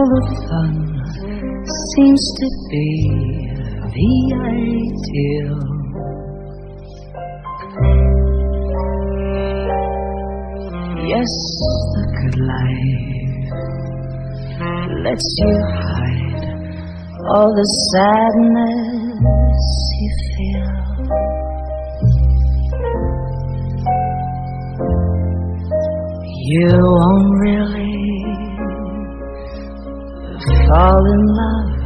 the fun seems to be the ideal. Yes, the good life lets you hide all the sadness you feel. You won't really fall in love,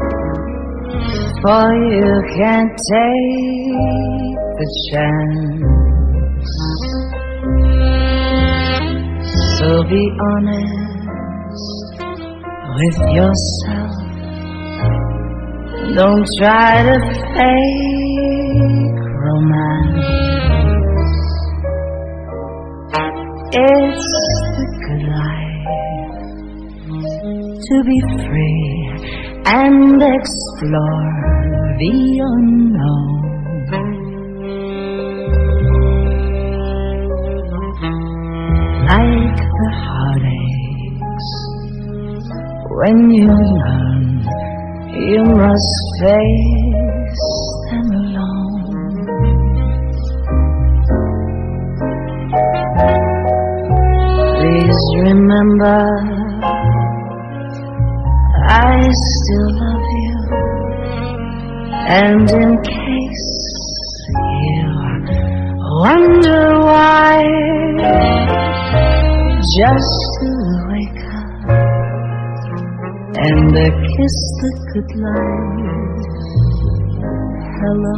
for you can't take the chance. So be honest with yourself. Don't try to fake romance. It's the good life to be free and explore the unknown. Like the heartaches, when you learn you must face them alone. Please remember, I still love you, and in case you wonder why, just wake up and kiss the good life hello.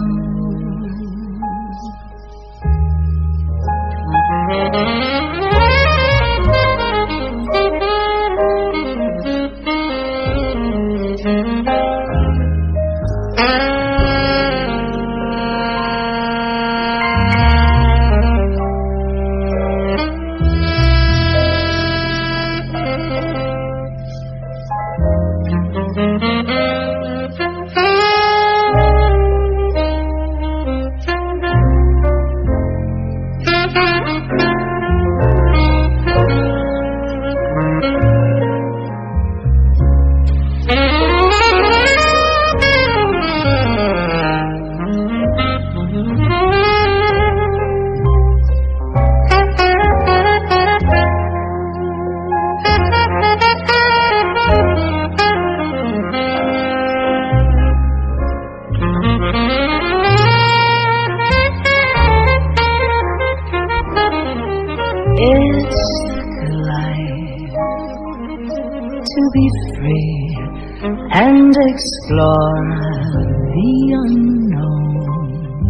It's the life to be free and explore the unknown.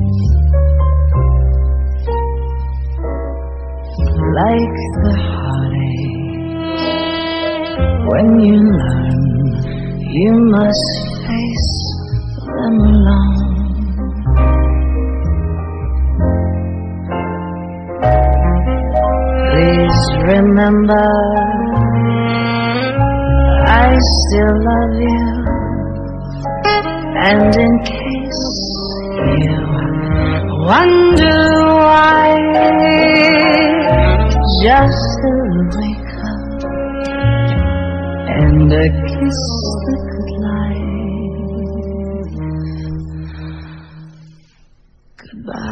Like the heartache, when you learn you must face them alone. Please remember, I still love you, and in case you wonder why, just wake up and kiss the good life goodbye.